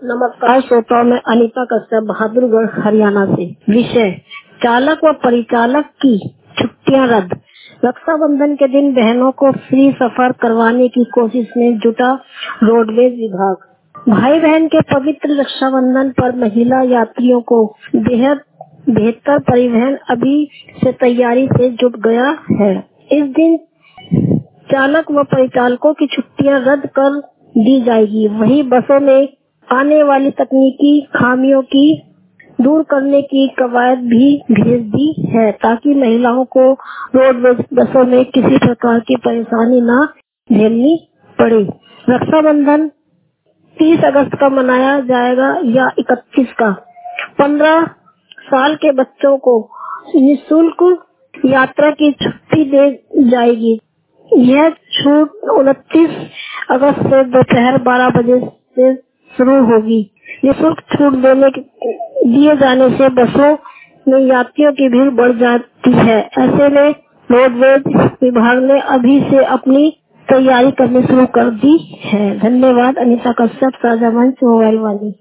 नमस्कार श्रोताओं, में अनीता कश्यप, बहादुरगढ़, हरियाणा से। विषय: चालक व परिचालक की छुट्टियां रद्द। रक्षाबंधन के दिन बहनों को फ्री सफर करवाने की कोशिश में जुटा रोडवेज विभाग। भाई बहन के पवित्र रक्षाबंधन पर महिला यात्रियों को बेहद बेहतर परिवहन अभी से तैयारी से जुट गया है। इस दिन चालक व परिचालकों की छुट्टियां रद्द कर दी जाएगी। वहीं बसों में आने वाली तकनीकी खामियों की दूर करने की कवायद भी भेज दी है, ताकि महिलाओं को रोडवेज बसों में किसी प्रकार की परेशानी न झेलनी पड़े। रक्षाबंधन 30 अगस्त का मनाया जाएगा या 31 का। 15 साल के बच्चों को निःशुल्क यात्रा की छुट्टी दे जाएगी। यह छूट 29 अगस्त से दोपहर 12 बजे से शुरू होगी। निःशुल्क छूट दिए जाने से बसों में यात्रियों की भीड़ बढ़ जाती है। ऐसे में रोडवेज विभाग ने अभी से अपनी तैयारी करनी शुरू कर दी है। धन्यवाद। अनीता कश्यप, साझा मंच, मोबाइल वाली।